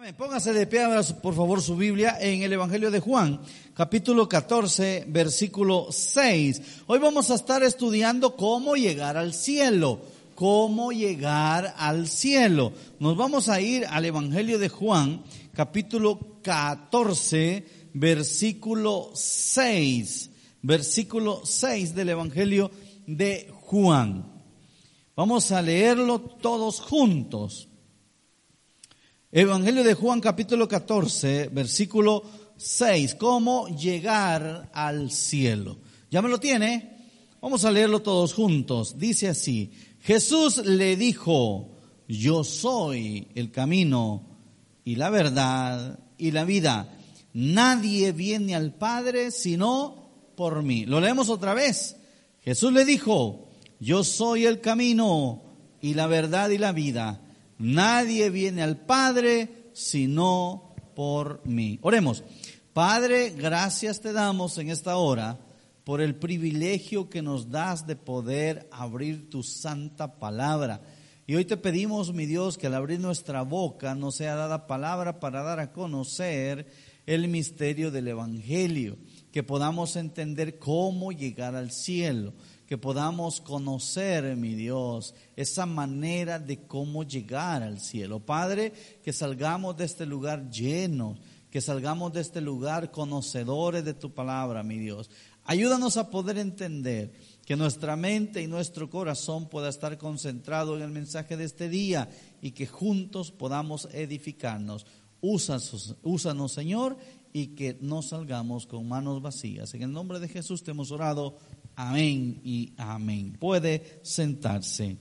Póngase de pie, por favor, su Biblia en el Evangelio de Juan, capítulo 14, versículo 6. Hoy vamos a estar estudiando cómo llegar al cielo. Cómo llegar al cielo. Nos vamos a ir al Evangelio de Juan, capítulo 14, versículo 6. Versículo 6 del Evangelio de Juan. Vamos a leerlo todos juntos. Evangelio de Juan, capítulo 14, versículo 6. ¿Cómo llegar al cielo? ¿Ya me lo tiene? Vamos a leerlo todos juntos. Dice así: Jesús le dijo: yo soy el camino y la verdad y la vida. Nadie viene al Padre sino por mí. Lo leemos otra vez. Jesús le dijo: yo soy el camino y la verdad y la vida. Nadie viene al Padre sino por mí. Oremos. Padre, gracias te damos en esta hora por el privilegio que nos das de poder abrir tu santa palabra. Y hoy te pedimos, mi Dios, que al abrir nuestra boca nos sea dada palabra para dar a conocer el misterio del Evangelio, que podamos entender cómo llegar al cielo, que podamos conocer, mi Dios, esa manera de cómo llegar al cielo. Padre, que salgamos de este lugar llenos, que salgamos de este lugar conocedores de tu palabra, mi Dios. Ayúdanos a poder entender, que nuestra mente y nuestro corazón pueda estar concentrado en el mensaje de este día y que juntos podamos edificarnos. Úsanos, Señor, y que no salgamos con manos vacías. En el nombre de Jesús te hemos orado. Amén y amén. Puede sentarse.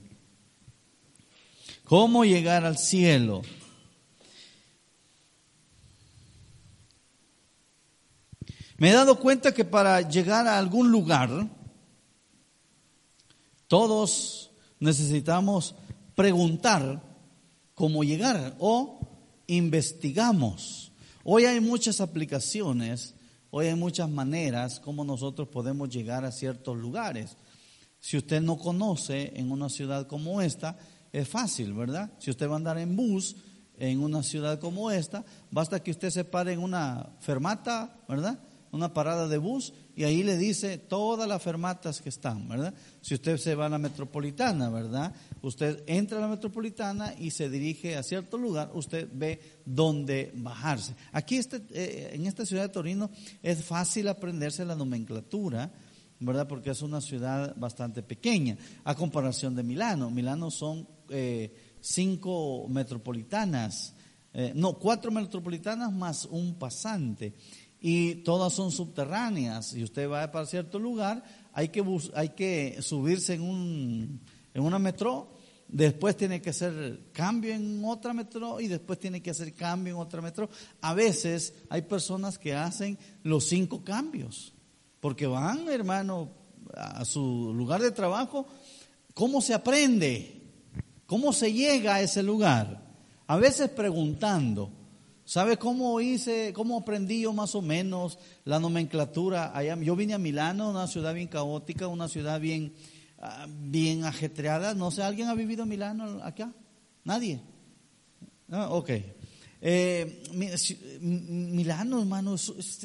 ¿Cómo llegar al cielo? Me he dado cuenta que para llegar a algún lugar, todos necesitamos preguntar cómo llegar o investigamos. Hoy hay muchas aplicaciones, hoy hay muchas maneras como nosotros podemos llegar a ciertos lugares. Si usted no conoce en una ciudad como esta, es fácil, ¿verdad? Si usted va a andar en bus en una ciudad como esta, basta que usted se pare en una fermata, ¿verdad? Una parada de bus, y ahí le dice todas las fermatas que están, ¿verdad? Si usted se va a la metropolitana, ¿verdad? Usted entra a la metropolitana y se dirige a cierto lugar, usted ve dónde bajarse. Aquí en esta ciudad de Torino es fácil aprenderse la nomenclatura, ¿verdad? Porque es una ciudad bastante pequeña, a comparación de Milano. Milano son 5 metropolitanas, 4 metropolitanas más un pasante. Y todas son subterráneas. Si usted va para cierto lugar, hay que subirse en una metro, después tiene que hacer cambio en otra metro y después tiene que hacer cambio en otra metro. A veces hay personas que hacen los 5 cambios, porque van, hermano, a su lugar de trabajo. ¿Cómo se aprende? ¿Cómo se llega a ese lugar? A veces preguntando. ¿Sabe cómo aprendí yo más o menos la nomenclatura allá? Yo vine a Milano, una ciudad bien caótica, una ciudad bien ajetreada. No sé, ¿alguien ha vivido en Milano acá? ¿Nadie? No, ok. Milano, hermano,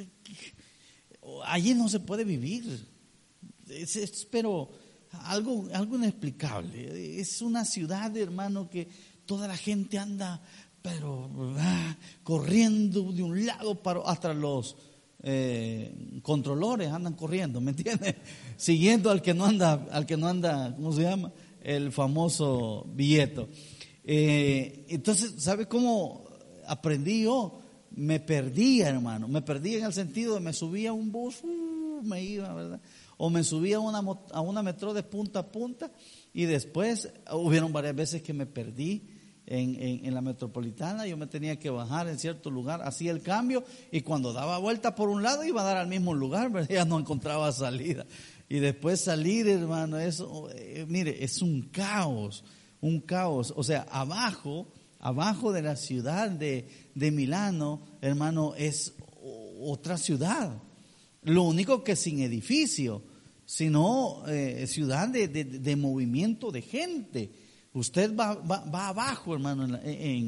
allí no se puede vivir. Pero algo inexplicable. Es una ciudad, hermano, que toda la gente anda pero corriendo de un lado hasta los controladores andan corriendo, ¿me entiendes? Siguiendo al que no anda, ¿cómo se llama? El famoso billete. Entonces, ¿sabe cómo aprendí yo? Me perdía, hermano, me perdía en el sentido de me subía a un bus, me iba, ¿verdad? O me subía a una metro de punta a punta, y después hubieron varias veces que me perdí en la metropolitana. Yo me tenía que bajar en cierto lugar, hacía el cambio, y cuando daba vuelta por un lado iba a dar al mismo lugar, ¿verdad? Ya no encontraba salida. Y después salir, hermano, eso, mire, es un caos. O sea, abajo de la ciudad de Milano, hermano, es otra ciudad. Lo único que sin edificio, sino ciudad de movimiento de gente. Usted va abajo, hermano, en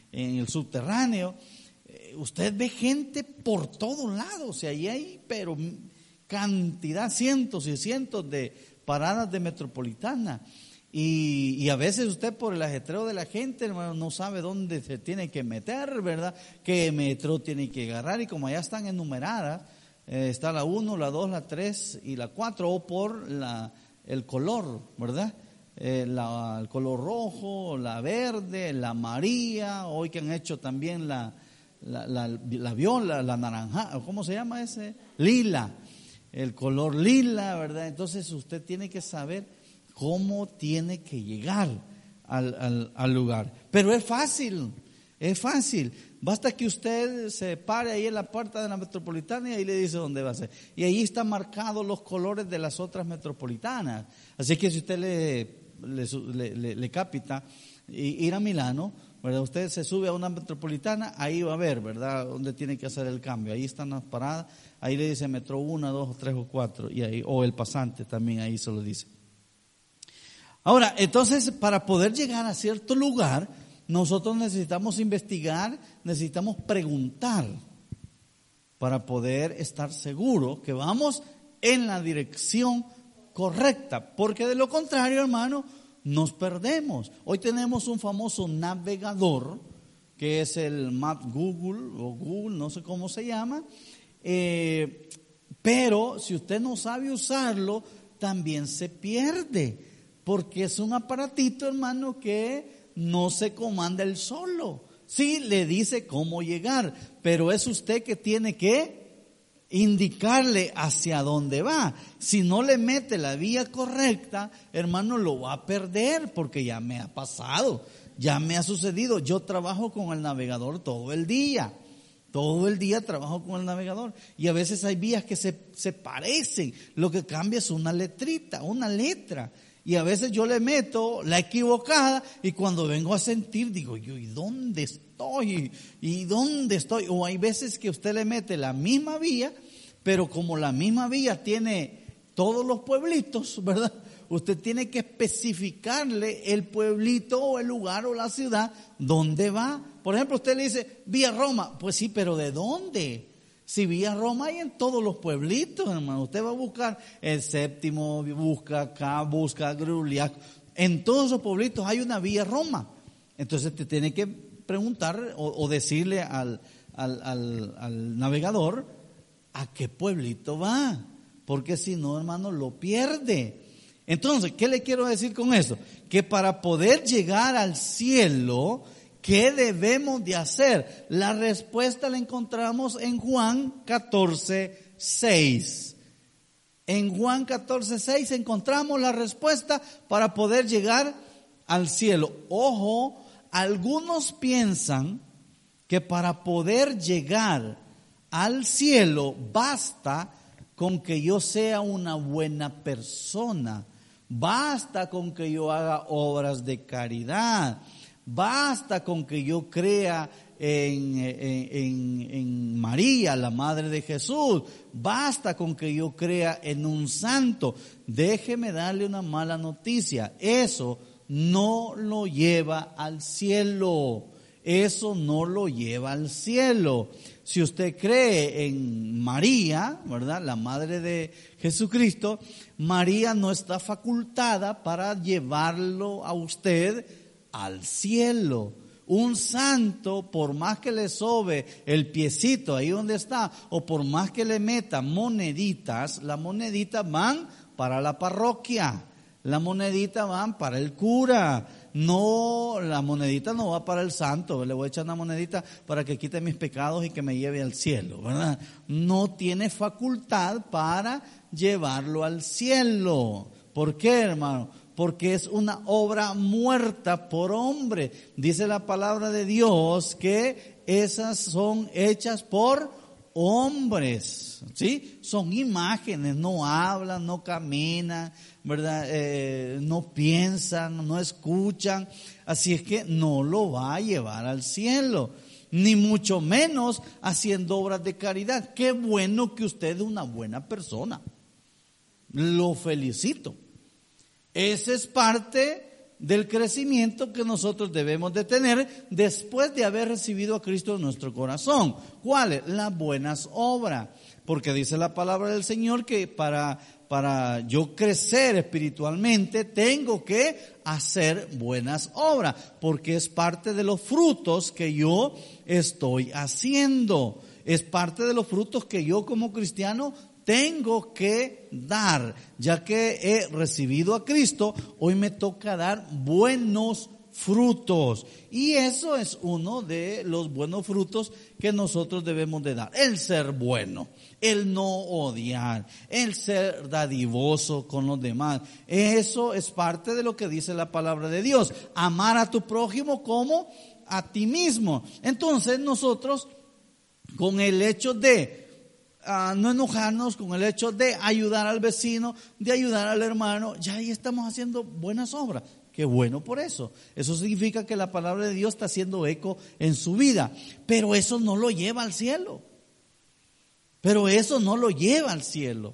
en el subterráneo. Usted ve gente por todos lados, y ahí hay, pero cantidad, cientos y cientos de paradas de metropolitana. Y a veces usted, por el ajetreo de la gente, hermano, no sabe dónde se tiene que meter, ¿verdad? Qué metro tiene que agarrar, y como ya están enumeradas, está la 1, la 2, la 3 y la 4, o por el color, ¿verdad? El color rojo, la verde, la amarilla, hoy que han hecho también la viola, la naranja, ¿cómo se llama ese? Lila, el color lila, ¿verdad? Entonces usted tiene que saber cómo tiene que llegar al lugar. Pero es fácil. Basta que usted se pare ahí en la puerta de la metropolitana y ahí le dice dónde va a ser. Y ahí están marcados los colores de las otras metropolitanas. Así que si usted le capita ir a Milano, ¿verdad? Usted se sube a una metropolitana, ahí va a ver, ¿verdad?, dónde tiene que hacer el cambio. Ahí están las paradas, ahí le dice metro 1, 2, 3 o 4, y ahí, o el pasante también ahí se lo dice. Ahora, entonces, para poder llegar a cierto lugar, nosotros necesitamos investigar, necesitamos preguntar, para poder estar seguros que vamos en la dirección correcta, porque de lo contrario, hermano, nos perdemos. Hoy tenemos un famoso navegador, que es el Map Google, o Google, no sé cómo se llama, pero si usted no sabe usarlo, también se pierde. Porque es un aparatito, hermano, que no se comanda él solo. Sí, le dice cómo llegar, pero es usted que tiene que indicarle hacia dónde va. Si no le mete la vía correcta, hermano, lo va a perder, porque ya me ha pasado, ya me ha sucedido. Yo trabajo con el navegador todo el día trabajo con el navegador, y a veces hay vías que se parecen, lo que cambia es una letrita, una letra. Y a veces yo le meto la equivocada, y cuando vengo a sentir digo yo, ¿y dónde estoy? ¿Y dónde estoy? O hay veces que usted le mete la misma vía, pero como la misma vía tiene todos los pueblitos, ¿verdad? Usted tiene que especificarle el pueblito o el lugar o la ciudad donde va. Por ejemplo, usted le dice Vía Roma, pues sí, pero ¿de dónde? Si Vía Roma hay en todos los pueblitos, hermano. Usted va a buscar el Séptimo, busca acá, busca Gruliac. En todos esos pueblitos hay una Vía Roma. Entonces te tiene que preguntar o decirle al navegador a qué pueblito va. Porque si no, hermano, lo pierde. Entonces, ¿qué le quiero decir con eso? Que para poder llegar al cielo, ¿qué debemos de hacer? La respuesta la encontramos en Juan 14:6. En Juan 14:6 encontramos la respuesta para poder llegar al cielo. Ojo, algunos piensan que para poder llegar al cielo basta con que yo sea una buena persona, basta con que yo haga obras de caridad, basta con que yo crea en María, la Madre de Jesús, basta con que yo crea en un santo. Déjeme darle una mala noticia, eso no lo lleva al cielo, eso no lo lleva al cielo. Si usted cree en María, ¿verdad?, la Madre de Jesucristo, María no está facultada para llevarlo a usted al cielo. Un santo, por más que le sobe el piecito ahí donde está, o por más que le meta moneditas, las moneditas van para la parroquia, las moneditas van para el cura. No, la monedita no va para el santo. Le voy a echar una monedita para que quite mis pecados y que me lleve al cielo, ¿verdad? No tiene facultad para llevarlo al cielo. ¿Por qué, hermano? Porque es una obra muerta por hombre. Dice la palabra de Dios que esas son hechas por hombres, ¿sí? Son imágenes, no hablan, no caminan, ¿verdad? No piensan, no escuchan. Así es que no lo va a llevar al cielo, ni mucho menos haciendo obras de caridad. Qué bueno que usted es una buena persona. Lo felicito. Esa es parte del crecimiento que nosotros debemos de tener después de haber recibido a Cristo en nuestro corazón. ¿Cuáles? Las buenas obras. Porque dice la palabra del Señor que para yo crecer espiritualmente tengo que hacer buenas obras, porque es parte de los frutos que yo estoy haciendo. Es parte de los frutos que yo como cristiano tengo que dar. Ya que he recibido a Cristo, hoy me toca dar buenos frutos. Y eso es uno de los buenos frutos que nosotros debemos de dar. El ser bueno, el no odiar, el ser dadivoso con los demás. Eso es parte de lo que dice la palabra de Dios. Amar a tu prójimo como a ti mismo. Entonces nosotros, con el hecho de no enojarnos, con el hecho de ayudar al vecino, de ayudar al hermano, ya ahí estamos haciendo buenas obras. Qué bueno por eso. Eso significa que la palabra de Dios está haciendo eco en su vida. Pero eso no lo lleva al cielo. Pero eso no lo lleva al cielo.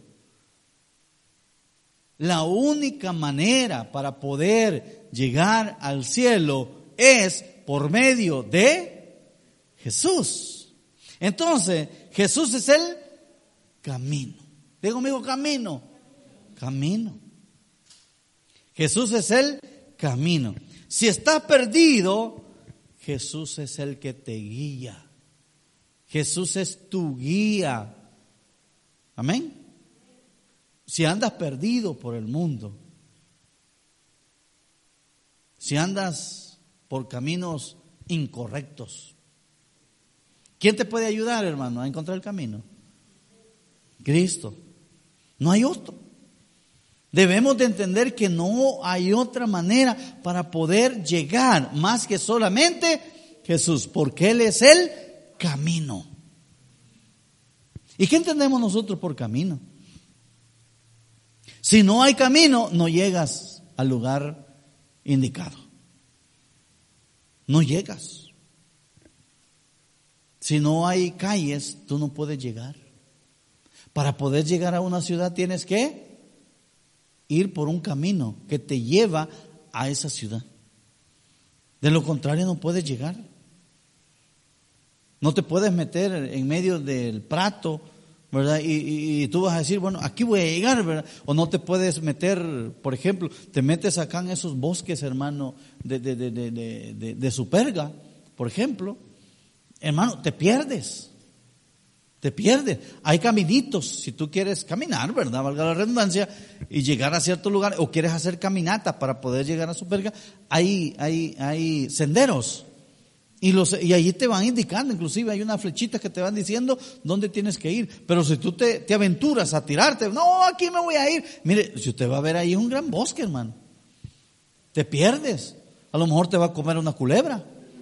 La única manera para poder llegar al cielo es por medio de Jesús. Entonces, Jesús es el camino. Diga conmigo, camino. Camino. Jesús es el camino. Si estás perdido, Jesús es el que te guía. Jesús es tu guía. Amén. Si andas perdido por el mundo, si andas por caminos incorrectos, ¿quién te puede ayudar, hermano, a encontrar el camino? Cristo. No hay otro. Debemos de entender que no hay otra manera para poder llegar más que solamente Jesús, porque Él es el camino. ¿Y qué entendemos nosotros por camino? Si no hay camino, no llegas al lugar indicado. No llegas. Si no hay calles, tú no puedes llegar. Para poder llegar a una ciudad tienes que ir por un camino que te lleva a esa ciudad. De lo contrario no puedes llegar. No te puedes meter en medio del prato, ¿verdad? Y tú vas a decir, bueno, aquí voy a llegar, ¿verdad? O no te puedes meter, por ejemplo, te metes acá en esos bosques, hermano, de Superga, por ejemplo. Hermano, te pierdes. Te pierdes. Hay caminitos, si tú quieres caminar, ¿verdad? Valga la redundancia, y llegar a cierto lugar, o quieres hacer caminata para poder llegar a Superga, hay senderos. Y allí te van indicando, inclusive hay unas flechitas que te van diciendo dónde tienes que ir. Pero si tú te aventuras a tirarte, no, aquí me voy a ir. Mire, si usted va a ver ahí es un gran bosque, hermano. Te pierdes. A lo mejor te va a comer una culebra.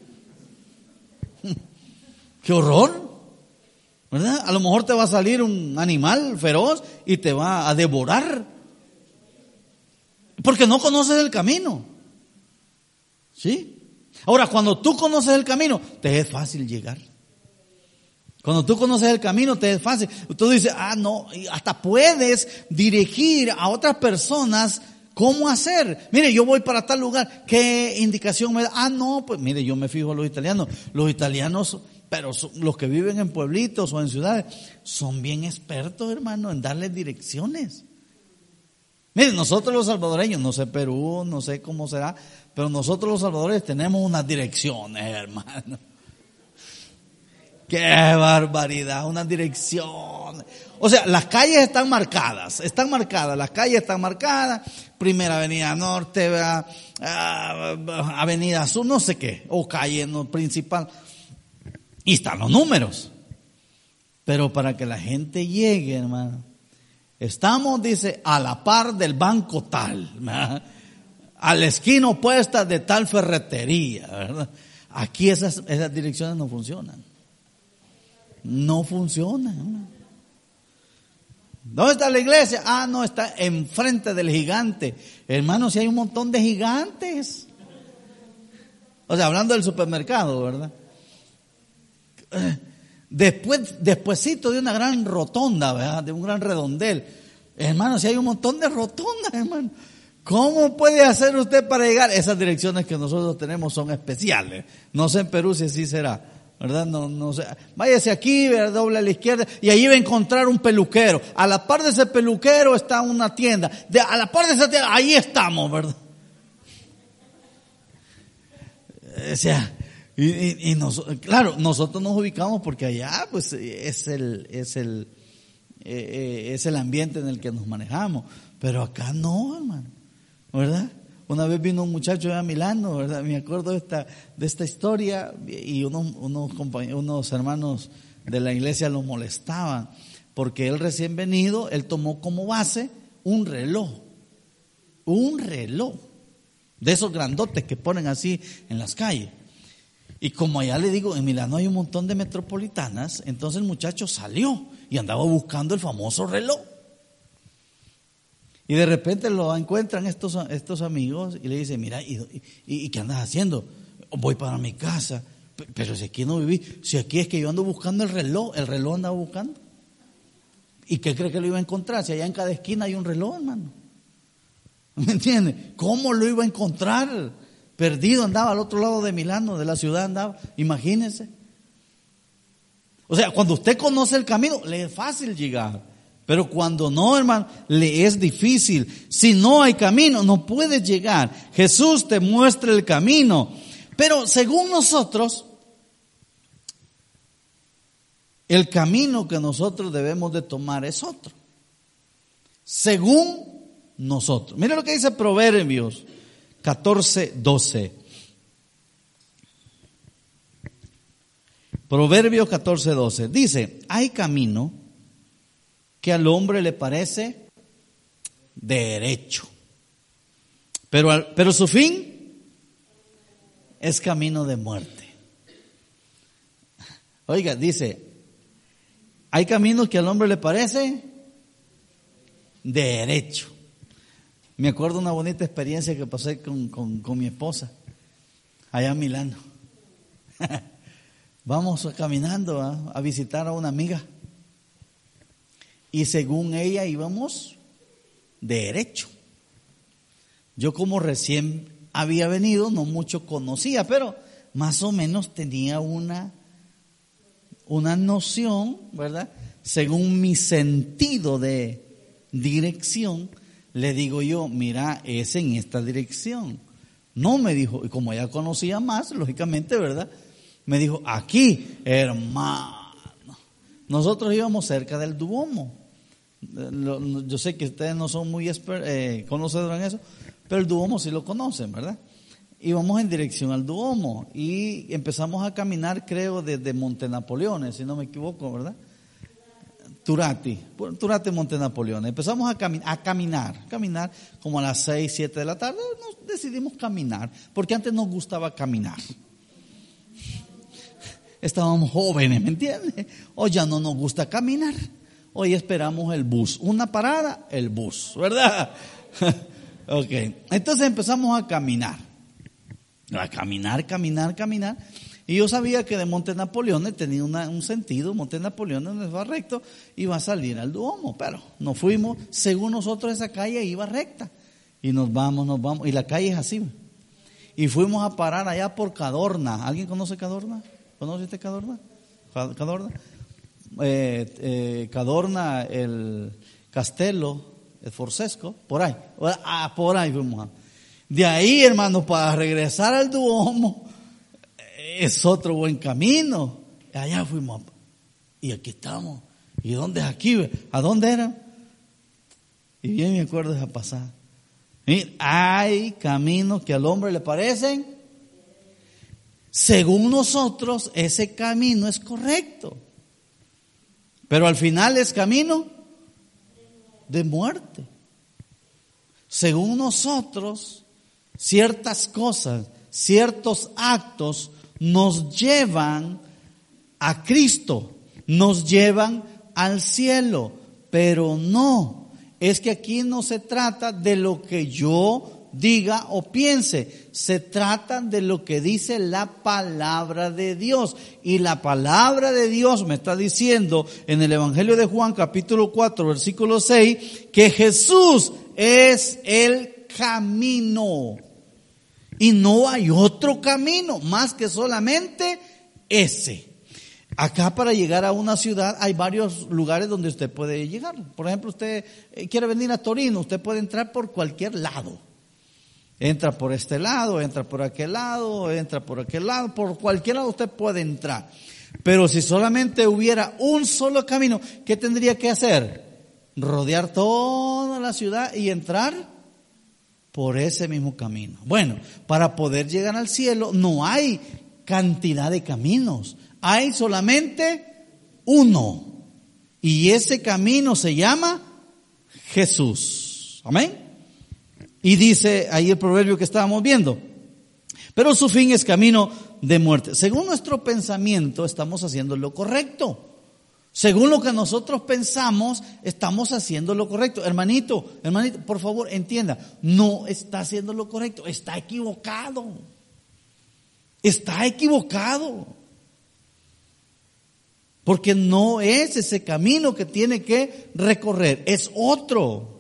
¡Qué horror! ¿Verdad? A lo mejor te va a salir un animal feroz y te va a devorar. Porque no conoces el camino. ¿Sí? Ahora, cuando tú conoces el camino, te es fácil llegar. Cuando tú conoces el camino, te es fácil. Tú dices, no, y hasta puedes dirigir a otras personas cómo hacer. Mire, yo voy para tal lugar, ¿qué indicación me da? No, pues mire, yo me fijo en los italianos. Los italianos, pero los que viven en pueblitos o en ciudades, son bien expertos, hermano, en darles direcciones. Miren, nosotros los salvadoreños, no sé Perú, no sé cómo será, pero nosotros los salvadoreños tenemos unas direcciones, hermano. ¡Qué barbaridad! Unas direcciones. O sea, las calles están marcadas, las calles están marcadas. Primera Avenida Norte, Avenida Sur, no sé qué, o calle principal. Y están los números. Pero para que la gente llegue, hermano, estamos, dice, a la par del banco tal, ¿verdad? A la esquina opuesta de tal ferretería, ¿verdad? Aquí esas direcciones no funcionan. No funcionan. ¿Dónde está la iglesia? No, está enfrente del gigante. Hermano, si hay un montón de gigantes. O sea, hablando del supermercado, ¿verdad? Despuésito de una gran rotonda, ¿verdad? De un gran redondel. Hermano, si hay un montón de rotondas, hermano. ¿Cómo puede hacer usted para llegar? Esas direcciones que nosotros tenemos son especiales. No sé en Perú si así será, ¿verdad? No sé. Váyase aquí, doble a la izquierda y ahí va a encontrar un peluquero. A la par de ese peluquero está una tienda. A la par de esa tienda, ahí estamos, ¿verdad? O sea, claro, nosotros nos ubicamos porque allá pues es el ambiente en el que nos manejamos. Pero acá no, hermano. ¿Verdad? Una vez vino un muchacho a Milano, ¿verdad? Me acuerdo de esta historia y unos hermanos de la iglesia lo molestaban porque él recién venido, él tomó como base un reloj de esos grandotes que ponen así en las calles. Y como allá le digo, en Milano hay un montón de metropolitanas, entonces el muchacho salió y andaba buscando el famoso reloj. Y de repente lo encuentran estos amigos y le dicen, mira, ¿y qué andas haciendo? Voy para mi casa. Pero si aquí no viví, si aquí es que yo ando buscando el reloj andaba buscando. ¿Y qué cree que lo iba a encontrar? Si allá en cada esquina hay un reloj, hermano. ¿Me entiende? ¿Cómo lo iba a encontrar? Perdido andaba al otro lado de Milano, de la ciudad andaba. Imagínense. O sea, cuando usted conoce el camino, le es fácil llegar. Pero cuando no, hermano, le es difícil. Si no hay camino, no puedes llegar. Jesús te muestra el camino. Pero según nosotros, el camino que nosotros debemos de tomar es otro. Según nosotros. Mira lo que dice Proverbios 14:12. Proverbios 14:12. Dice, hay camino que al hombre le parece derecho, pero su fin es camino de muerte. Oiga, dice, hay caminos que al hombre le parece derecho. Me acuerdo una bonita experiencia que pasé con mi esposa allá en Milano. Vamos caminando a visitar a una amiga. Y según ella íbamos derecho. Yo como recién había venido, no mucho conocía, pero más o menos tenía una noción, ¿verdad? Según mi sentido de dirección, le digo yo, mira, es en esta dirección. No me dijo, y como ella conocía más, lógicamente, ¿verdad? Me dijo, aquí, hermano. Nosotros íbamos cerca del Duomo. Yo sé que ustedes no son muy conocedores en eso, pero el Duomo sí lo conocen, ¿verdad? Íbamos en dirección al Duomo y empezamos a caminar, creo, desde Monte Napoleone, si no me equivoco, ¿verdad? Turati, Monte Napoleone. Empezamos a caminar como a las 6, 7 de la tarde. Nos decidimos caminar, porque antes nos gustaba caminar. Estábamos jóvenes, ¿me entiendes? Hoy ya no nos gusta caminar. Hoy esperamos el bus. Una parada, el bus, ¿verdad? Ok. Entonces empezamos a caminar. Caminar. Y yo sabía que de Monte Napoleone tenía un sentido. Monte Napoleone no va recto, iba a salir al Duomo. Pero nos fuimos, según nosotros esa calle iba recta. Y nos vamos. Y la calle es así. Y fuimos a parar allá por Cadorna. ¿Alguien conoce Cadorna? ¿Conoce usted Cadorna? Cadorna, el Castelo, el Forsesco, por ahí fuimos. De ahí, hermano, para regresar al Duomo es otro buen camino. Allá fuimos y aquí estamos. ¿Y dónde es aquí? ¿A dónde era? Y bien me acuerdo de esa pasada. Mira, hay caminos que al hombre le parecen, según nosotros, ese camino es correcto. Pero al final es camino de muerte. Según nosotros, ciertas cosas, ciertos actos nos llevan a Cristo, nos llevan al cielo, pero no, es que aquí no se trata de lo que yo diga o piense, se trata de lo que dice la palabra de Dios. Y la palabra de Dios me está diciendo en el Evangelio de Juan capítulo 4 versículo 6 que Jesús es el camino. Y no hay otro camino más que solamente ese. Acá para llegar a una ciudad hay varios lugares donde usted puede llegar. Por ejemplo, usted quiere venir a Torino, usted puede entrar por cualquier lado. Entra por este lado, entra por aquel lado, entra por aquel lado, por cualquier lado usted puede entrar. Pero si solamente hubiera un solo camino, ¿qué tendría que hacer? Rodear toda la ciudad y entrar por ese mismo camino. Bueno, para poder llegar al cielo no hay cantidad de caminos, hay solamente uno. Y ese camino se llama Jesús. Amén. Y dice ahí el proverbio que estábamos viendo: pero su fin es camino de muerte. Según nuestro pensamiento estamos haciendo lo correcto. Según lo que nosotros pensamos, estamos haciendo lo correcto. Hermanito, por favor, entienda, no está haciendo lo correcto, está equivocado. Está equivocado. Porque no es ese camino que tiene que recorrer, es otro.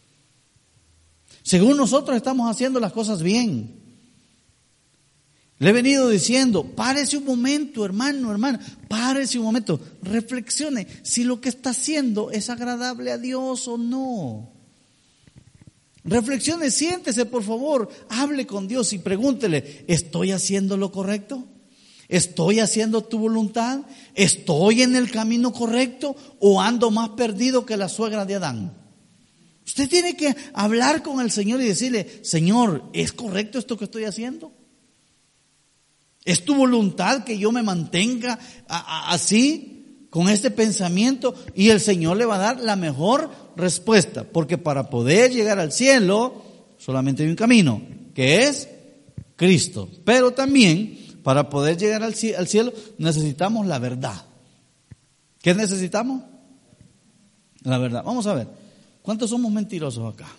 Según nosotros estamos haciendo las cosas bien. Le he venido diciendo, párese un momento, hermana, párese un momento, reflexione si lo que está haciendo es agradable a Dios o no. Reflexione, siéntese por favor, hable con Dios y pregúntele, ¿estoy haciendo lo correcto? ¿Estoy haciendo tu voluntad? ¿Estoy en el camino correcto o ando más perdido que la suegra de Adán? Usted tiene que hablar con el Señor y decirle, Señor, ¿es correcto esto que estoy haciendo? ¿Es tu voluntad que yo me mantenga así, con este pensamiento? Y el Señor le va a dar la mejor respuesta, porque para poder llegar al cielo solamente hay un camino, que es Cristo. Pero también para poder llegar al cielo necesitamos la verdad. ¿Qué necesitamos? La verdad. Vamos a ver, ¿cuántos somos mentirosos acá?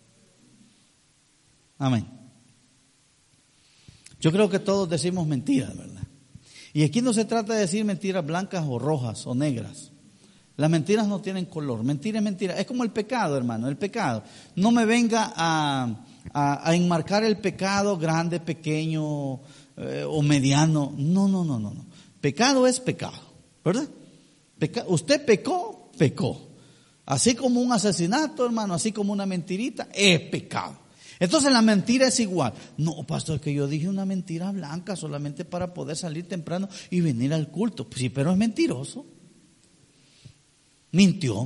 Amén. Yo creo que todos decimos mentiras, ¿verdad? Y aquí no se trata de decir mentiras blancas o rojas o negras. Las mentiras no tienen color. Mentira es mentira. Es como el pecado, hermano, el pecado. No me venga a enmarcar el pecado grande, pequeño o mediano. No. Pecado es pecado, ¿verdad? Usted pecó. Así como un asesinato, hermano, así como una mentirita, es pecado. Entonces la mentira es igual. No, pastor, que yo dije una mentira blanca solamente para poder salir temprano y venir al culto. Sí, pero es mentiroso. Mintió.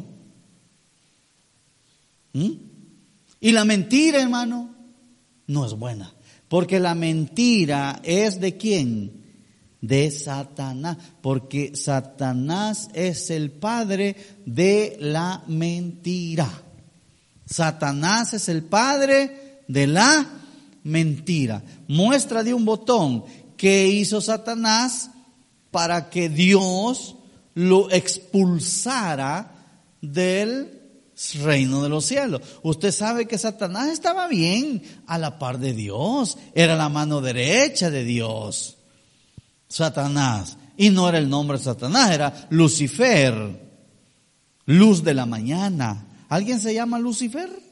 Y la mentira, hermano, no es buena. Porque la mentira es ¿de quién? De Satanás. Porque Satanás es el padre de la mentira. Satanás es el padre de la mentira. Muestra de un botón que hizo Satanás para que Dios lo expulsara del reino de los cielos. Usted sabe que Satanás estaba bien a la par de Dios, era la mano derecha de Dios. Satanás, y no era el nombre de Satanás, era Lucifer, luz de la mañana. ¿Alguien se llama Lucifer?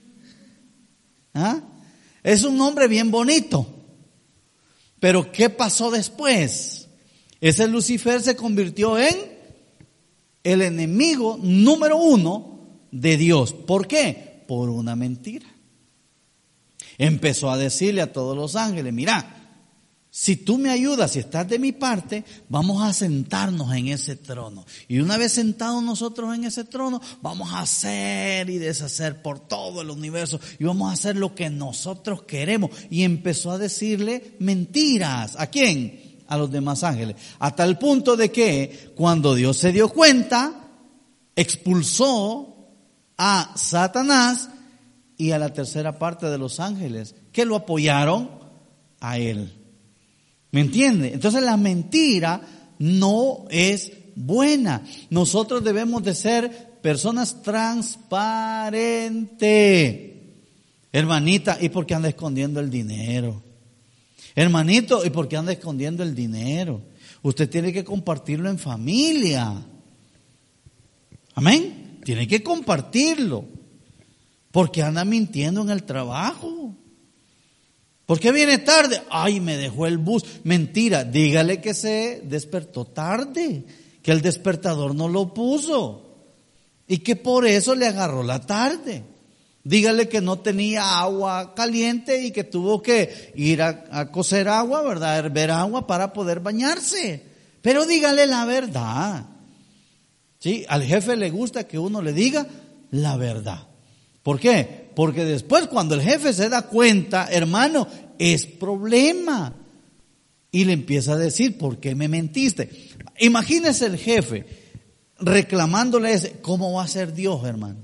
¿Ah? Es un nombre bien bonito, pero ¿qué pasó después? Ese Lucifer se convirtió en el enemigo número 1 de Dios. ¿Por qué? Por una mentira. Empezó a decirle a todos los ángeles, mira, si tú me ayudas, si estás de mi parte, vamos a sentarnos en ese trono. Y una vez sentados nosotros en ese trono, vamos a hacer y deshacer por todo el universo. Y vamos a hacer lo que nosotros queremos. Y empezó a decirle mentiras. ¿A quién? A los demás ángeles. Hasta el punto de que cuando Dios se dio cuenta, expulsó a Satanás y a la tercera parte de los ángeles que lo apoyaron a él. ¿Me entiende? Entonces la mentira no es buena. Nosotros debemos de ser personas transparentes. Hermanita, ¿y por qué anda escondiendo el dinero? Hermanito, ¿y por qué anda escondiendo el dinero? Usted tiene que compartirlo en familia. Amén. Tiene que compartirlo. ¿Por qué anda mintiendo en el trabajo? ¿Por qué viene tarde? Ay, me dejó el bus. Mentira, dígale que se despertó tarde, que el despertador no lo puso y que por eso le agarró la tarde. Dígale que no tenía agua caliente y que tuvo que ir a cocer agua, ¿verdad? A hervir agua para poder bañarse. Pero dígale la verdad. ¿Sí? Al jefe le gusta que uno le diga la verdad. ¿Por qué? Porque después cuando el jefe se da cuenta, hermano, es problema. Y le empieza a decir, ¿por qué me mentiste? Imagínese el jefe reclamándole ese. ¿Cómo va a ser Dios, hermano?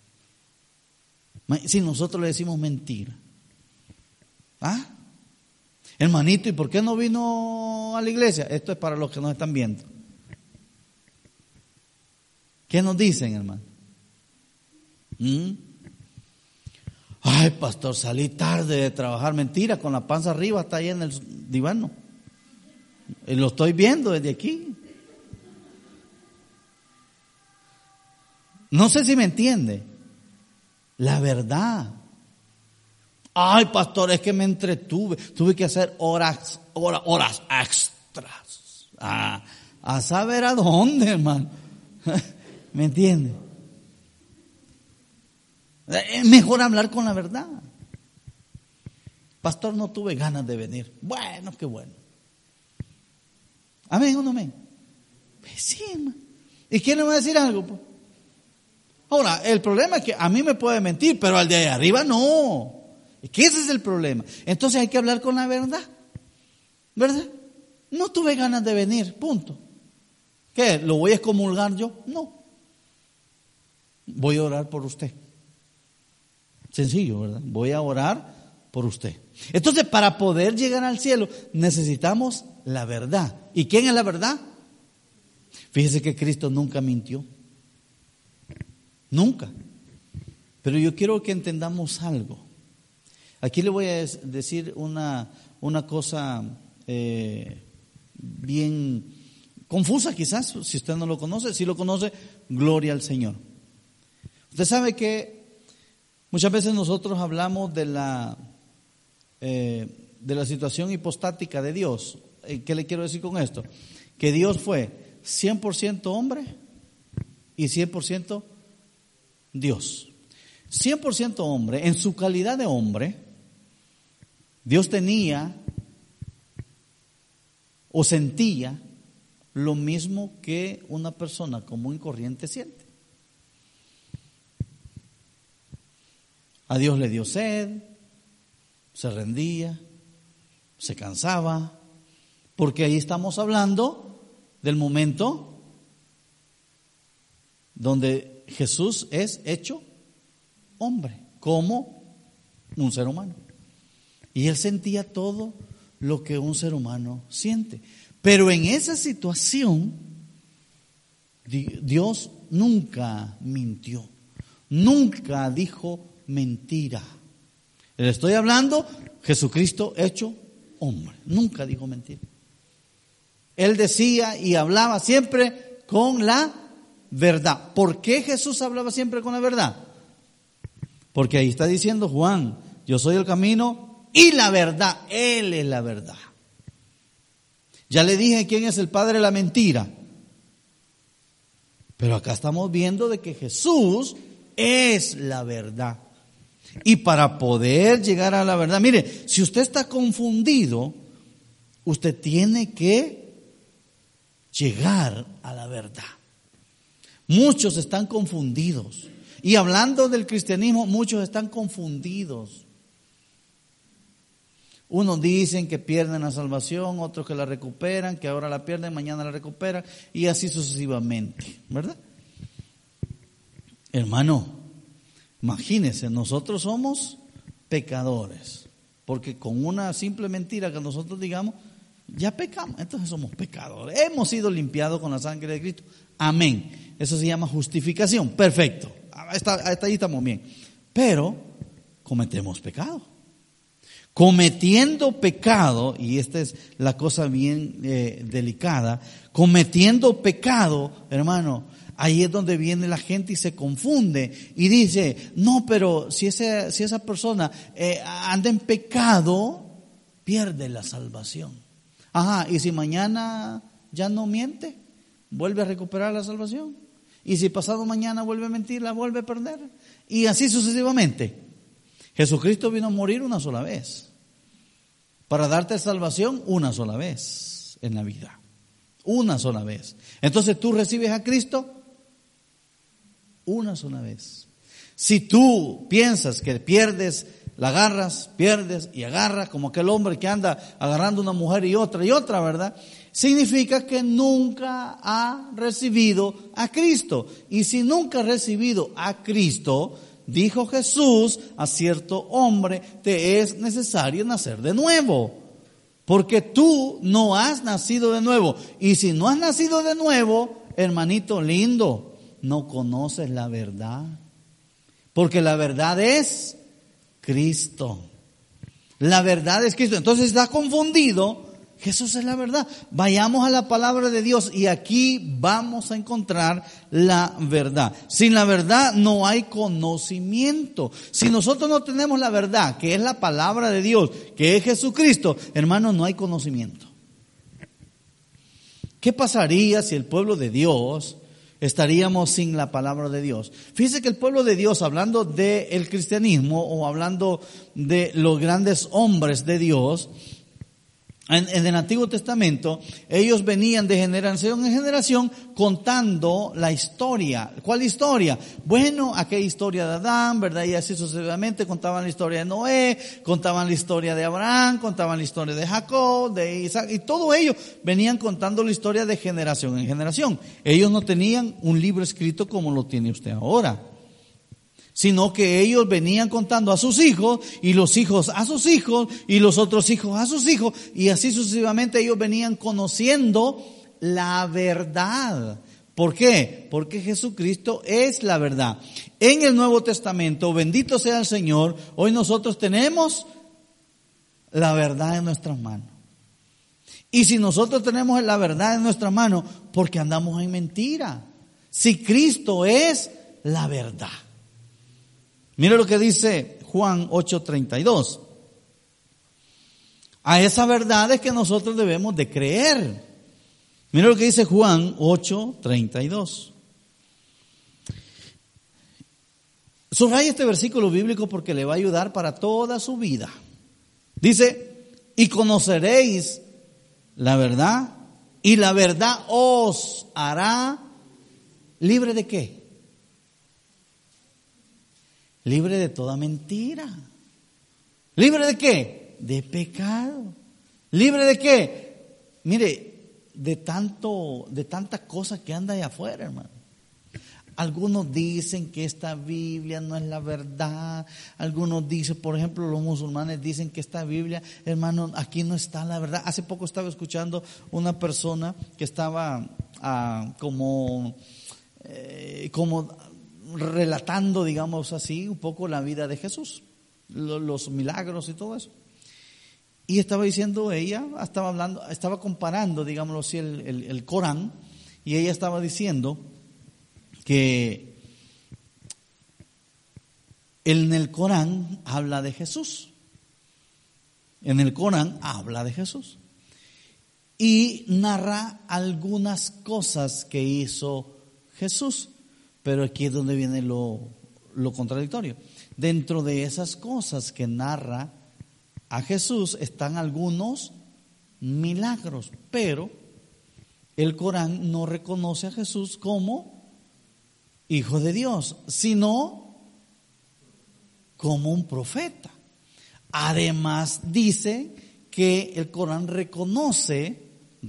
Si nosotros le decimos mentira. ¿Ah? Hermanito, ¿y por qué no vino a la iglesia? Esto es para los que nos están viendo. ¿Qué nos dicen, hermano? Ay, pastor, salí tarde de trabajar. Mentira, con la panza arriba, está ahí en el divano. Y lo estoy viendo desde aquí. No sé si me entiende. La verdad. Ay, pastor, es que me entretuve. Tuve que hacer horas extras. A saber a dónde, hermano. ¿Me entiende? Es mejor hablar con la verdad. Pastor, no tuve ganas de venir. Bueno, qué bueno. ¿Amén o no amén? Pues sí, hermano. ¿Y quién le va a decir algo? Pues? Ahora, el problema es que a mí me puede mentir, pero al de ahí arriba no. Es que ese es el problema. Entonces hay que hablar con la verdad. ¿Verdad? No tuve ganas de venir, punto. ¿Qué? ¿Lo voy a excomulgar yo? No. Voy a orar por usted. Sencillo, ¿verdad? Voy a orar por usted. Entonces, para poder llegar al cielo, necesitamos la verdad. ¿Y quién es la verdad? Fíjese que Cristo nunca mintió. Nunca. Pero yo quiero que entendamos algo. Aquí le voy a decir una cosa bien confusa quizás, si usted no lo conoce. Si lo conoce, gloria al Señor. Usted sabe que muchas veces nosotros hablamos de la situación hipostática de Dios. ¿Qué le quiero decir con esto? Que Dios fue 100% hombre y 100% Dios. 100% hombre. En su calidad de hombre, Dios tenía o sentía lo mismo que una persona común y corriente siente. A Dios le dio sed, se rendía, se cansaba, porque ahí estamos hablando del momento donde Jesús es hecho hombre, como un ser humano. Y él sentía todo lo que un ser humano siente. Pero en esa situación, Dios nunca mintió, nunca dijo mentira. Le estoy hablando, Jesucristo hecho hombre, nunca dijo mentira. Él decía y hablaba siempre con la verdad. ¿Por qué Jesús hablaba siempre con la verdad? Porque ahí está diciendo Juan, yo soy el camino y la verdad. Él es la verdad. Ya le dije quién es el padre de la mentira. Pero acá estamos viendo de que Jesús es la verdad. Y para poder llegar a la verdad, mire, si usted está confundido, usted tiene que llegar a la verdad. Muchos están confundidos. Y hablando del cristianismo, muchos están confundidos. Unos dicen que pierden la salvación, otros que la recuperan, que ahora la pierden, mañana la recuperan, y así sucesivamente, ¿verdad? Hermano, imagínense, nosotros somos pecadores, porque con una simple mentira que nosotros digamos, ya pecamos, entonces somos pecadores. Hemos sido limpiados con la sangre de Cristo. Amén. Eso se llama justificación. Perfecto. Hasta ahí estamos bien. Pero cometemos pecado. Cometiendo pecado, y esta es la cosa bien delicada, cometiendo pecado, hermano, Ahí es donde viene la gente y se confunde y dice, no, pero si esa persona anda en pecado, pierde la salvación. Ajá, y si mañana ya no miente, vuelve a recuperar la salvación. Y si pasado mañana vuelve a mentir, la vuelve a perder. Y así sucesivamente. Jesucristo vino a morir una sola vez, para darte salvación una sola vez en la vida. Una sola vez. Entonces tú recibes a Cristo una sola vez. Si tú piensas que pierdes, la agarras, pierdes y agarras, como aquel hombre que anda agarrando una mujer y otra, ¿verdad? Significa que nunca ha recibido a Cristo. Y si nunca ha recibido a Cristo, dijo Jesús a cierto hombre, te es necesario nacer de nuevo. Porque tú no has nacido de nuevo. Y si no has nacido de nuevo, hermanito lindo, no conoces la verdad. Porque la verdad es Cristo. La verdad es Cristo. Entonces estás confundido. Jesús es la verdad. Vayamos a la palabra de Dios y aquí vamos a encontrar la verdad. Sin la verdad no hay conocimiento. Si nosotros no tenemos la verdad, que es la palabra de Dios, que es Jesucristo, hermanos, no hay conocimiento. ¿Qué pasaría si el pueblo de Dios estaríamos sin la palabra de Dios? Fíjese que el pueblo de Dios, hablando del cristianismo o hablando de los grandes hombres de Dios, en el Antiguo Testamento, ellos venían de generación en generación contando la historia. ¿Cuál historia? Bueno, aquella historia de Adán, ¿verdad? Y así sucesivamente contaban la historia de Noé, contaban la historia de Abraham, contaban la historia de Jacob, de Isaac, y todo ello venían contando la historia de generación en generación. Ellos no tenían un libro escrito como lo tiene usted ahora, sino que ellos venían contando a sus hijos y los hijos a sus hijos y los otros hijos a sus hijos, y así sucesivamente ellos venían conociendo la verdad. ¿Por qué? Porque Jesucristo es la verdad. En el Nuevo Testamento, bendito sea el Señor, hoy nosotros tenemos la verdad en nuestras manos. Y si nosotros tenemos la verdad en nuestras manos, ¿por qué andamos en mentira? Si Cristo es la verdad. Mire lo que dice Juan 8:32. A esa verdad es que nosotros debemos de creer. Mire lo que dice Juan 8:32. Subraya este versículo bíblico porque le va a ayudar para toda su vida. Dice, y conoceréis la verdad, y la verdad os hará libre de ¿qué? Libre de toda mentira. ¿Libre de qué? De pecado. ¿Libre de qué? Mire, de tanta cosa que anda allá afuera, hermano. Algunos dicen que esta Biblia no es la verdad. Algunos dicen, por ejemplo, los musulmanes dicen que esta Biblia, hermano, aquí no está la verdad. Hace poco estaba escuchando una persona que estaba como relatando, digamos así, un poco la vida de Jesús, los milagros y todo eso. Y estaba diciendo ella, estaba comparando, digámoslo así, el Corán, y ella estaba diciendo que en el Corán habla de Jesús. En el Corán habla de Jesús. Y narra algunas cosas que hizo Jesús. Pero aquí es donde viene lo contradictorio. Dentro de esas cosas que narra a Jesús están algunos milagros, pero el Corán no reconoce a Jesús como Hijo de Dios, sino como un profeta. Además dice que el Corán reconoce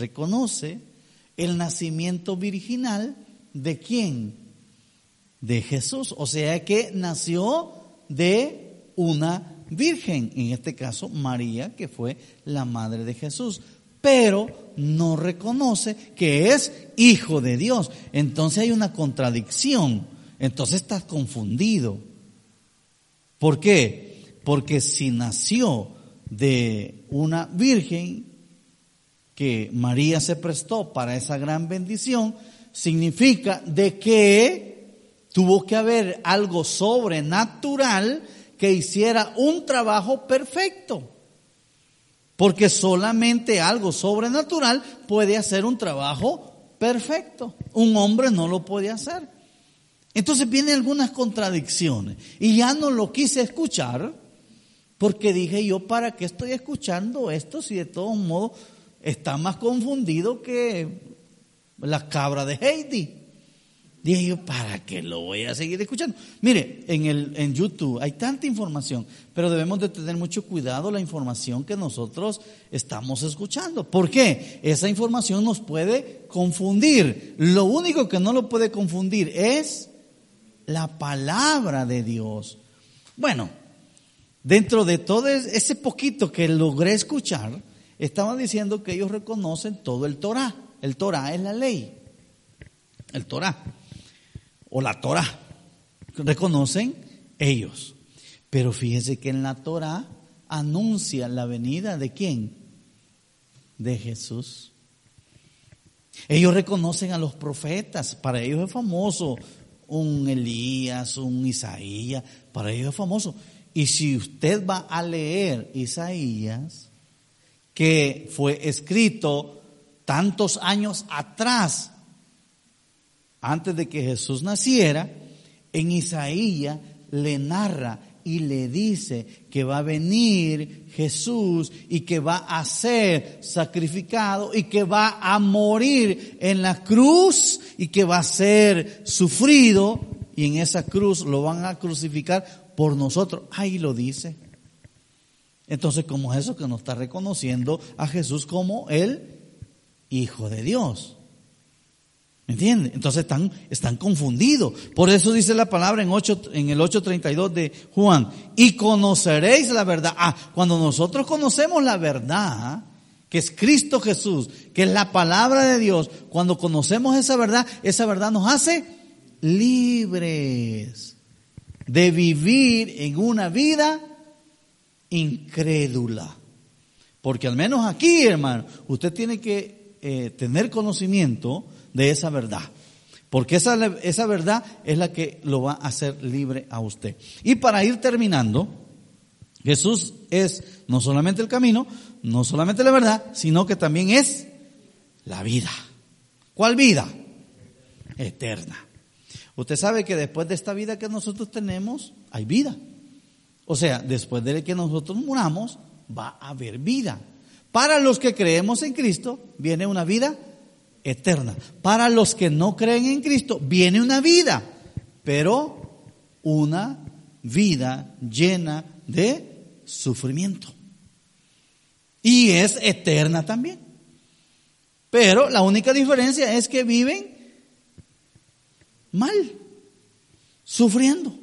el nacimiento virginal de ¿quién? De Jesús, o sea que nació de una virgen, en este caso María, que fue la madre de Jesús, pero no reconoce que es hijo de Dios. Entonces hay una contradicción, entonces estás confundido. ¿Por qué? Porque si nació de una virgen, que María se prestó para esa gran bendición, significa de que tuvo que haber algo sobrenatural que hiciera un trabajo perfecto. Porque solamente algo sobrenatural puede hacer un trabajo perfecto. Un hombre no lo puede hacer. Entonces vienen algunas contradicciones. Y ya no lo quise escuchar, porque dije yo, ¿para qué estoy escuchando esto si de todos modos está más confundido que la cabra de Heidi? Dije yo, ¿para qué lo voy a seguir escuchando? Mire, en YouTube hay tanta información, pero debemos de tener mucho cuidado la información que nosotros estamos escuchando. ¿Por qué? Esa información nos puede confundir. Lo único que no lo puede confundir es la palabra de Dios. Bueno, dentro de todo ese poquito que logré escuchar, estaban diciendo que ellos reconocen todo el Torá. El Torá es la ley. El Torá. O la Torá, reconocen ellos. Pero fíjese que en la Torá anuncia la venida ¿de quién? De Jesús. Ellos reconocen a los profetas, para ellos es famoso un Elías, un Isaías, para ellos es famoso. Y si usted va a leer Isaías, que fue escrito tantos años atrás, antes de que Jesús naciera, en Isaías le narra y le dice que va a venir Jesús y que va a ser sacrificado y que va a morir en la cruz y que va a ser sufrido y en esa cruz lo van a crucificar por nosotros. Ahí lo dice. Entonces, ¿cómo es eso que no está reconociendo a Jesús como el Hijo de Dios? ¿Me entiende? Entonces están confundidos. Por eso dice la palabra en el 8:32 de Juan. Y conoceréis la verdad. Cuando nosotros conocemos la verdad, que es Cristo Jesús, que es la palabra de Dios, cuando conocemos esa verdad nos hace libres de vivir en una vida incrédula. Porque al menos aquí, hermano, usted tiene que tener conocimiento de esa verdad, porque esa verdad es la que lo va a hacer libre a usted. Y para ir terminando, Jesús es no solamente el camino, no solamente la verdad, sino que también es la vida. ¿Cuál vida? Eterna. Usted sabe que después de esta vida que nosotros tenemos, hay vida. O sea, después de que nosotros muramos, va a haber vida. Para los que creemos en Cristo, viene una vida eterna. Para los que no creen en Cristo, viene una vida, pero una vida llena de sufrimiento. Y es eterna también. Pero la única diferencia es que viven mal, sufriendo,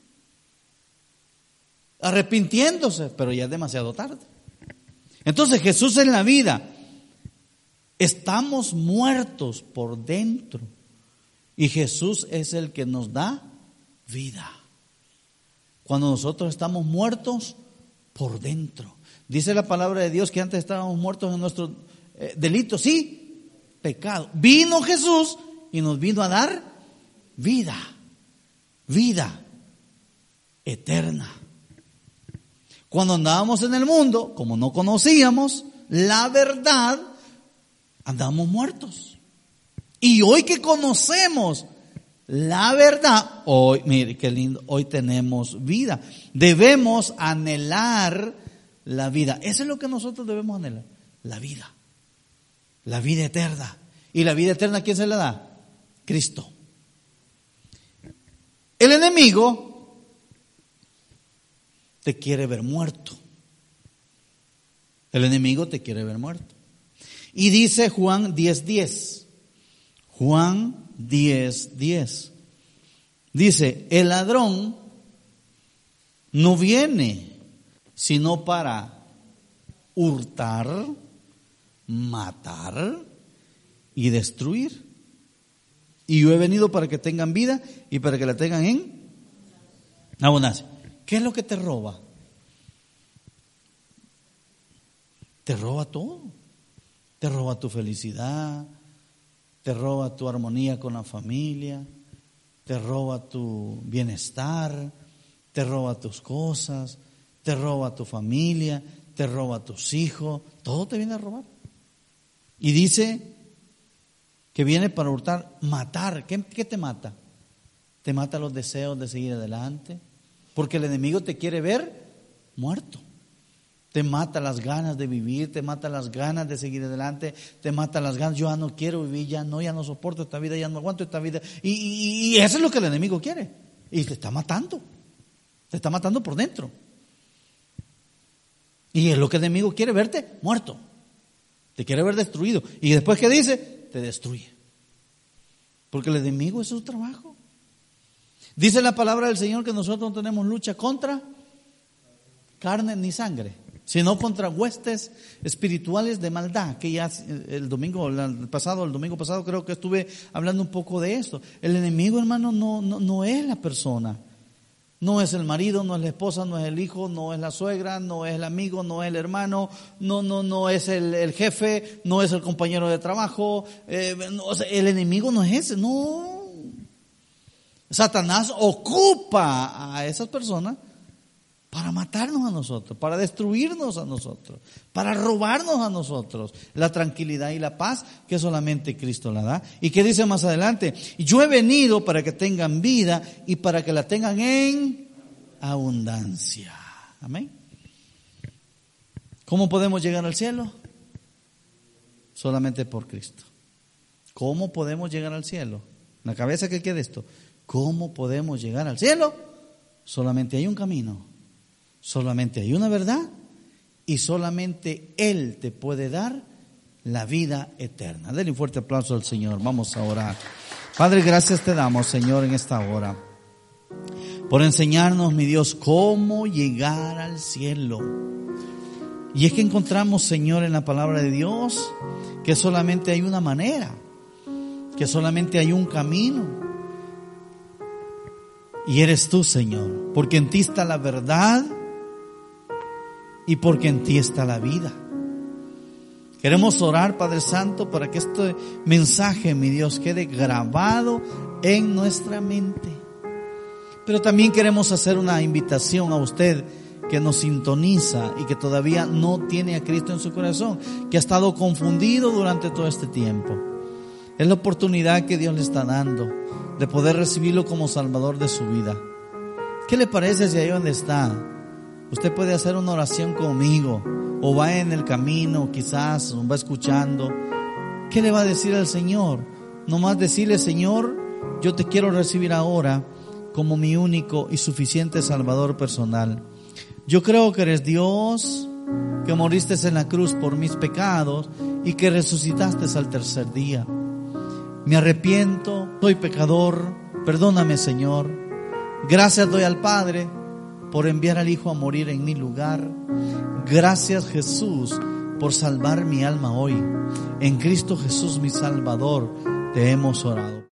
arrepintiéndose, pero ya es demasiado tarde. Entonces Jesús es la vida. Estamos muertos por dentro y Jesús es el que nos da vida. Cuando nosotros estamos muertos por dentro. Dice la palabra de Dios que antes estábamos muertos en nuestros delitos y pecado. Vino Jesús y nos vino a dar vida, vida eterna. Cuando andábamos en el mundo, como no conocíamos la verdad, andamos muertos. Y hoy que conocemos la verdad, hoy, mire qué lindo, hoy tenemos vida. Debemos anhelar la vida. Eso es lo que nosotros debemos anhelar, la vida eterna. ¿Y la vida eterna quién se la da? Cristo. El enemigo te quiere ver muerto. El enemigo te quiere ver muerto. Y dice Juan 10:10. Juan 10:10. Dice, el ladrón no viene sino para hurtar, matar y destruir. Y yo he venido para que tengan vida y para que la tengan en abundancia. ¿Qué es lo que te roba? Te roba todo. Te roba tu felicidad, te roba tu armonía con la familia, te roba tu bienestar, te roba tus cosas, te roba tu familia, te roba tus hijos, todo te viene a robar. Y dice que viene para hurtar, matar. ¿Qué te mata? Te mata los deseos de seguir adelante, porque el enemigo te quiere ver muerto. Te mata las ganas de vivir, te mata las ganas de seguir adelante, te mata las ganas, yo ya no quiero vivir, ya no soporto esta vida, ya no aguanto esta vida. Y eso es lo que el enemigo quiere. Y te está matando por dentro. Y es lo que el enemigo quiere, verte muerto. Te quiere ver destruido. Y después, ¿qué dice? Te destruye. Porque el enemigo es su trabajo. Dice la palabra del Señor que nosotros no tenemos lucha contra carne ni sangre, sino contra huestes espirituales de maldad, que ya el domingo pasado creo que estuve hablando un poco de esto. El enemigo, hermano, no es la persona, no es el marido, no es la esposa, no es el hijo, no es la suegra, no es el amigo, no es el hermano, no es el jefe, no es el compañero de trabajo, el enemigo no es ese, no. Satanás ocupa a esas personas para matarnos a nosotros, para destruirnos a nosotros, para robarnos a nosotros la tranquilidad y la paz que solamente Cristo la da. ¿Y qué dice más adelante? Yo he venido para que tengan vida y para que la tengan en abundancia. Amén. ¿Cómo podemos llegar al cielo? Solamente por Cristo. ¿Cómo podemos llegar al cielo? En la cabeza que quede esto. ¿Cómo podemos llegar al cielo? Solamente hay un camino. Solamente hay una verdad y solamente Él te puede dar la vida eterna. Denle un fuerte aplauso al Señor. Vamos a orar. Padre, gracias te damos, Señor, en esta hora, por enseñarnos, mi Dios, cómo llegar al cielo. Y es que encontramos, Señor, en la palabra de Dios que solamente hay una manera, que solamente hay un camino. Y eres tú, Señor, porque en ti está la verdad y porque en ti está la vida. Queremos orar, Padre Santo, para que este mensaje, mi Dios, quede grabado en nuestra mente. Pero también queremos hacer una invitación a usted que nos sintoniza y que todavía no tiene a Cristo en su corazón, que ha estado confundido durante todo este tiempo. Es la oportunidad que Dios le está dando de poder recibirlo como Salvador de su vida. ¿Qué le parece si ahí donde está usted puede hacer una oración conmigo, o va en el camino quizás, o va escuchando? ¿Qué le va a decir al Señor? Nomás decirle: Señor, yo te quiero recibir ahora como mi único y suficiente Salvador personal. Yo creo que eres Dios, que moriste en la cruz por mis pecados y que resucitaste al tercer día. Me arrepiento, soy pecador, perdóname, Señor. Gracias doy al Padre por enviar al Hijo a morir en mi lugar. Gracias, Jesús, por salvar mi alma hoy. En Cristo Jesús, mi Salvador, te hemos orado.